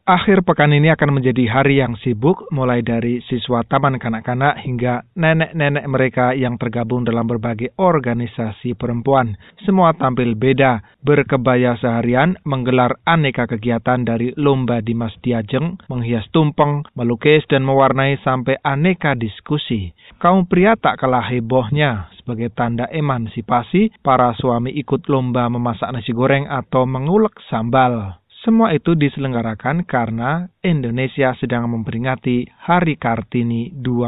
Akhir pekan ini akan menjadi hari yang sibuk, mulai dari siswa taman kanak-kanak hingga nenek-nenek mereka yang tergabung dalam berbagai organisasi perempuan. Semua tampil beda, berkebaya seharian, menggelar aneka kegiatan dari lomba Dimas Diajeng, menghias tumpeng, melukis dan mewarnai sampai aneka diskusi. Kaum pria tak kalah hebohnya. Sebagai tanda emansipasi, para suami ikut lomba memasak nasi goreng atau mengulek sambal. Semua itu diselenggarakan karena Indonesia sedang memperingati Hari Kartini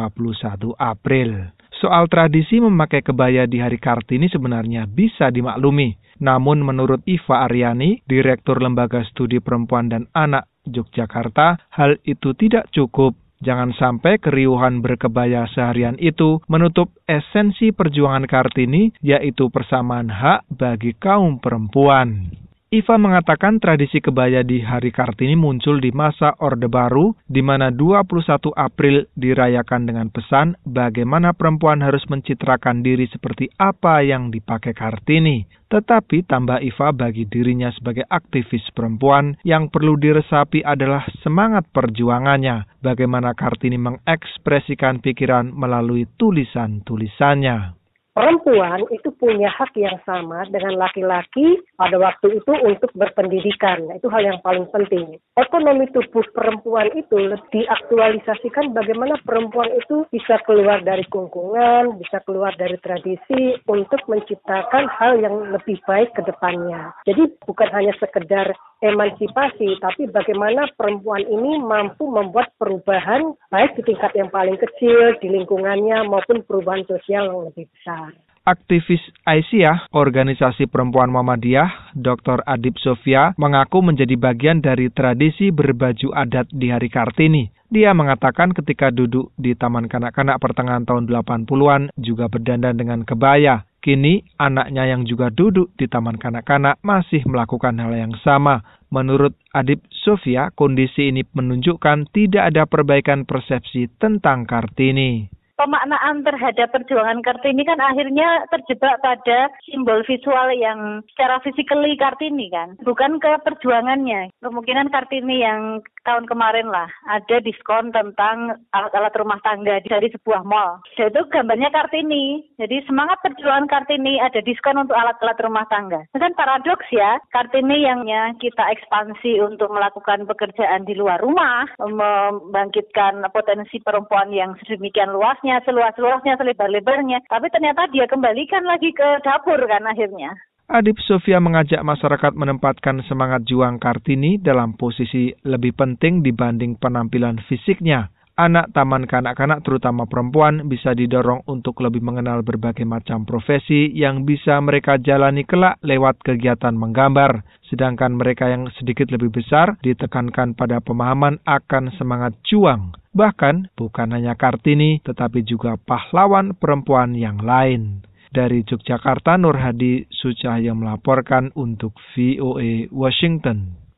21 April. Soal tradisi memakai kebaya di Hari Kartini sebenarnya bisa dimaklumi. Namun menurut Iva Aryani, Direktur Lembaga Studi Perempuan dan Anak Yogyakarta, hal itu tidak cukup. Jangan sampai keriuhan berkebaya seharian itu menutup esensi perjuangan Kartini, yaitu persamaan hak bagi kaum perempuan. Iva mengatakan tradisi kebaya di Hari Kartini muncul di masa Orde Baru, di mana 21 April dirayakan dengan pesan bagaimana perempuan harus mencitrakan diri seperti apa yang dipakai Kartini. Tetapi tambah Iva, bagi dirinya sebagai aktivis perempuan, yang perlu diresapi adalah semangat perjuangannya, bagaimana Kartini mengekspresikan pikiran melalui tulisan-tulisannya. Perempuan itu punya hak yang sama dengan laki-laki pada waktu itu untuk berpendidikan. Itu hal yang paling penting. Ekonomi tubuh perempuan itu diaktualisasikan bagaimana perempuan itu bisa keluar dari kungkungan, bisa keluar dari tradisi untuk menciptakan hal yang lebih baik ke depannya. Jadi bukan hanya sekedar emansipasi, tapi bagaimana perempuan ini mampu membuat perubahan baik di tingkat yang paling kecil, di lingkungannya, maupun perubahan sosial yang lebih besar. Aktivis Aisyah, organisasi perempuan Muhammadiyah, Dr. Adib Sofia, mengaku menjadi bagian dari tradisi berbaju adat di Hari Kartini. Dia mengatakan ketika duduk di taman kanak-kanak pertengahan tahun 80-an juga berdandan dengan kebaya. Kini, anaknya yang juga duduk di taman kanak-kanak masih melakukan hal yang sama. Menurut Adib Sofia, kondisi ini menunjukkan tidak ada perbaikan persepsi tentang Kartini. Pemaknaan terhadap perjuangan Kartini kan akhirnya terjebak pada simbol visual yang secara physically Kartini kan, bukan ke perjuangannya. Kemungkinan Kartini yang tahun kemarin lah, ada diskon tentang alat-alat rumah tangga dari sebuah mall. Dan itu gambarnya Kartini. Jadi semangat perjuangan Kartini, ada diskon untuk alat-alat rumah tangga. Itu kan paradoks ya, Kartini yang kita ekspansi untuk melakukan pekerjaan di luar rumah, membangkitkan potensi perempuan yang sedemikian luas, seluas-luasnya, selebar-lebarnya. Tapi ternyata dia kembalikan lagi ke dapur kan akhirnya. Adib Sofia mengajak masyarakat menempatkan semangat juang Kartini dalam posisi lebih penting dibanding penampilan fisiknya. Anak taman kanak-kanak terutama perempuan bisa didorong untuk lebih mengenal berbagai macam profesi yang bisa mereka jalani kelak lewat kegiatan menggambar. Sedangkan mereka yang sedikit lebih besar ditekankan pada pemahaman akan semangat juang. Bahkan bukan hanya Kartini, tetapi juga pahlawan perempuan yang lain. Dari Yogyakarta, Nur Hadi Sucahya melaporkan untuk VOA Washington.